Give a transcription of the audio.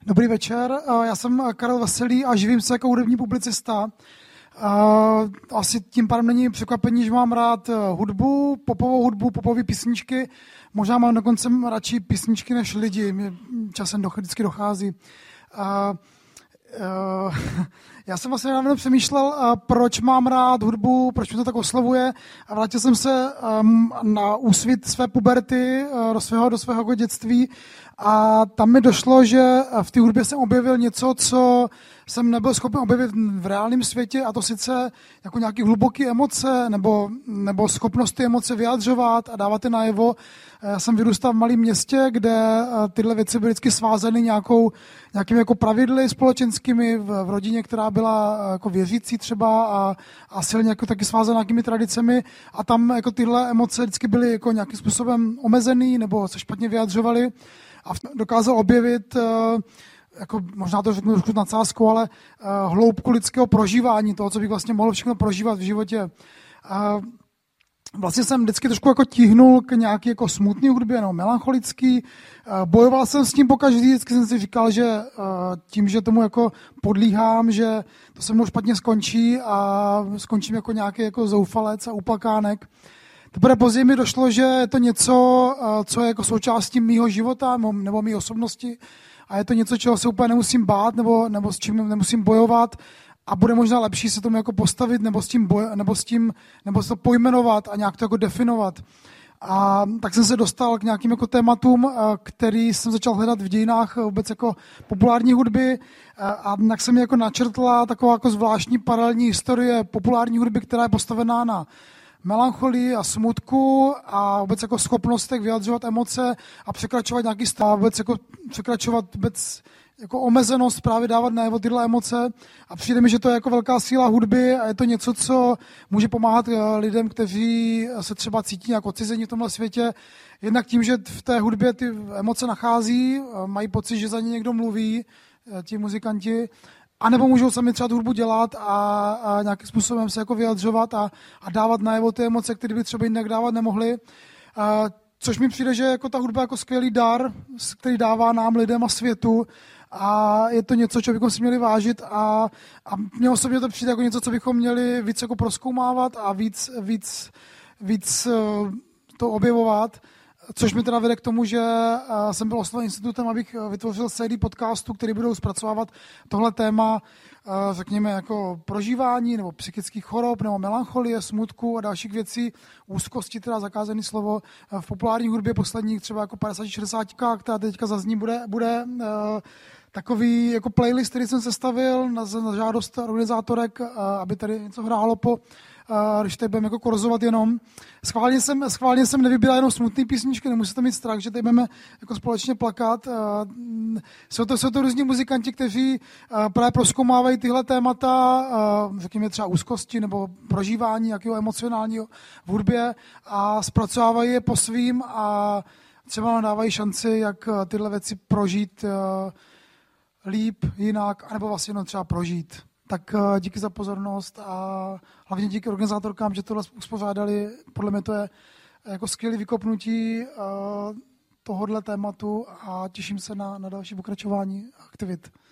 Dobrý večer, já jsem Karel Veselý a živím se jako hudební publicista. Asi tím pádem není překvapení, že mám rád hudbu, popové písničky. Možná mám dokonce radši písničky než lidi, mě časem vždycky dochází. Já jsem vlastně nedávno přemýšlel, proč mám rád hudbu, proč mě to tak oslovuje, a vrátil jsem se na úsvit své puberty do svého dětství a tam mi došlo, že v té hudbě jsem objevil něco, co jsem nebyl schopen objevit v reálném světě, a to sice jako nějaké hluboké emoce nebo schopnost ty emoce vyjadřovat a dávat je najevo. Já jsem vyrůstal v malém městě, kde tyhle věci byly vždycky svázeny nějakými jako pravidly společenskými v rodině, která byla jako věřící třeba a silně jako taky svázaná nějakými tradicemi, a tam jako tyhle emoce vždycky byly jako nějakým způsobem omezený nebo se špatně vyjadřovaly, a dokázal objevit jako možná to řeknu trošku nadsázkou, ale hloubku lidského prožívání, toho, co bych vlastně mohl všechno prožívat v životě. Vlastně jsem vždycky trošku jako tíhnul k nějaký jako smutný hudbě, no, melancholický. Bojoval jsem s tím pokaždý, vždycky jsem si říkal, že tím, že tomu jako podlíhám, že to se mnou špatně skončí a skončím jako nějaký jako zoufalec a uplakánek. Teprve později mi došlo, že je to něco, co je jako součástí mýho života nebo mý osobnosti, a je to něco, čeho se úplně nemusím bát nebo s čím nemusím bojovat, a bude možná lepší se tomu jako postavit nebo se to pojmenovat a nějak to jako definovat. A tak jsem se dostal k nějakým jako tématům, který jsem začal hledat v dějinách vůbec jako populární hudby, a tak se mi jako načrtla taková jako zvláštní paralelní historie populární hudby, která je postavená na melancholii a smutku a vůbec jako schopnostech vyjadřovat emoce a překračovat nějaký stav, vůbec jako překračovat jako omezenost, právě dávat najevo tyhle emoce, a přijde mi, že to je jako velká síla hudby a je to něco, co může pomáhat lidem, kteří se třeba cítí nějak odcizení v tomhle světě, jednak tím, že v té hudbě ty emoce nachází, mají pocit, že za ně někdo mluví, ti muzikanti, anebo můžou sami třeba tu hudbu dělat a nějakým způsobem se jako vyjadřovat a dávat najevo ty emoce, které by třeba jinak dávat nemohli. Což mi přijde, že jako ta hudba jako skvělý dar, který dává nám, lidem a světu, a je to něco, co bychom si měli vážit, a mně osobně to přijde jako něco, co bychom měli víc jako prozkoumávat a víc to objevovat. Což mi teda vede k tomu, že jsem byl osloven institutem, abych vytvořil sérii podcastů, které budou zpracovávat tohle téma, řekněme, jako prožívání nebo psychických chorob, nebo melancholie, smutku a dalších věcí, úzkosti, teda zakázané slovo. V populární hudbě posledních třeba jako 50-60, která teďka zazní, bude takový jako playlist, který jsem sestavil na žádost organizátorek, aby tady něco hrálo když tady budeme jako korzovat jenom. Schválně jsem nevybíral jenom smutné písničky, nemusíte mít strach, že tady budeme jako společně plakat. Jsou to různí muzikanti, kteří právě prozkoumávají tyhle témata, řekněme třeba úzkosti nebo prožívání nějakého emocionálního v hudbě, a zpracovávají je po svým a třeba nám dávají šanci, jak tyhle věci prožít líp, jinak, anebo vlastně jenom třeba prožít. Tak díky za pozornost a hlavně díky organizátorkám, že tohle uspořádali. Podle mě to je jako skvělé vykopnutí tohohle tématu a těším se na další pokračování aktivit.